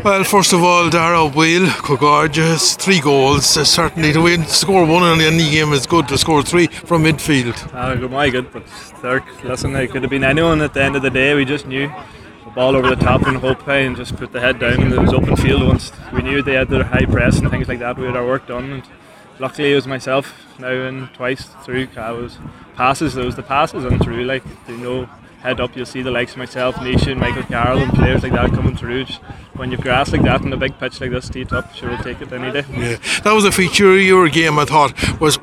Well, first of all, Dara Will, gorgeous, 3 goals. Certainly to win, score one in any game is good. To score 3 from midfield. Good, but listen, it could have been anyone at the end of the day. We just knew the ball over the top and hope and just put the head down, and it was open field once. We knew they had their high press and things like that. We had our work done, and luckily it was myself now in twice through. It was the passes and through, like, head up, you'll see the likes of myself, Nisha, Michael Carroll and players like that coming through. When you've grass like that and a big pitch like this, teed up, sure we'll take it any day. Yeah, that was a feature of your game, I thought, was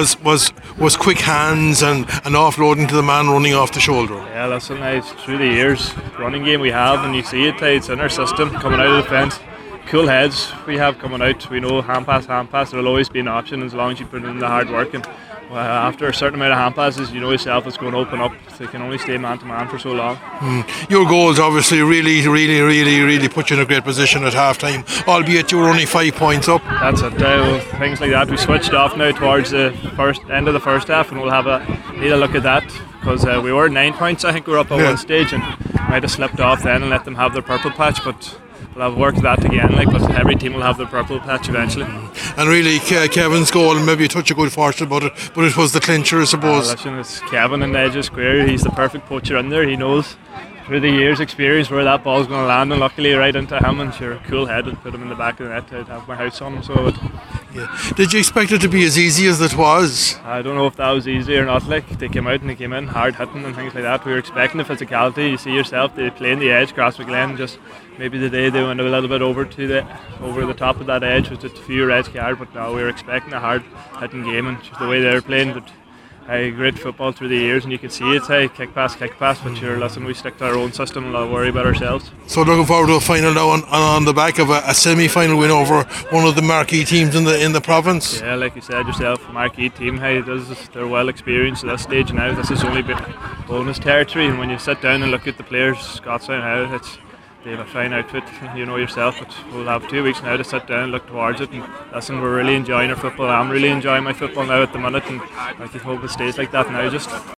quick hands and offloading to the man running off the shoulder. Yeah, listen, through the years, running game we have, and you see it's in our system, coming out of the fence. Cool heads we have coming out. We know hand pass, there'll always be an option as long as you put in the hard work. And after a certain amount of hand passes, you know yourself it's going to open up. They can only stay man to man for so long. Your goals obviously really put you in a great position at half time, albeit you were only 5 points up. That's it. Things like that. We switched off now towards the end of the first half, and we'll need a look at that, because we were 9 points. I think we were up at one stage and might have slipped off then and let them have their purple patch, but we'll have worked that again, but every team will have their purple patch eventually. And really, Kevin's goal, maybe a touch of good fortune about it, but it was the clincher, I suppose. Listen, it's Kevin in the edge of square. He's the perfect poacher in there. He knows through the years' experience where that ball's going to land, and luckily right into him, and sure, cool head and put him in the back of the net to have my house on him. Did you expect it to be as easy as it was? I don't know if that was easy or not. Like, they came out and they came in hard hitting and things like that. We were expecting the physicality. You see yourself, they play in the edge, Crossmaglen, just maybe the day they went a little bit over the top of that edge with a few red cards, but no, we were expecting a hard hitting game, and just the way they were playing. But great football through the years, and you can see it's kick pass, but sure, listen, we stick to our own system and not worry about ourselves. So looking forward to a final now on the back of a semi-final win over one of the marquee teams in the province. Yeah, like you said yourself, marquee team. They're well experienced at this stage now. This is only bonus territory, and when you sit down and look at the players, Scottstown, they have a fine outfit, you know yourself, but we'll have 2 weeks now to sit down and look towards it. And listen, we're really enjoying our football. I'm really enjoying my football now at the minute, and I hope it stays like that now.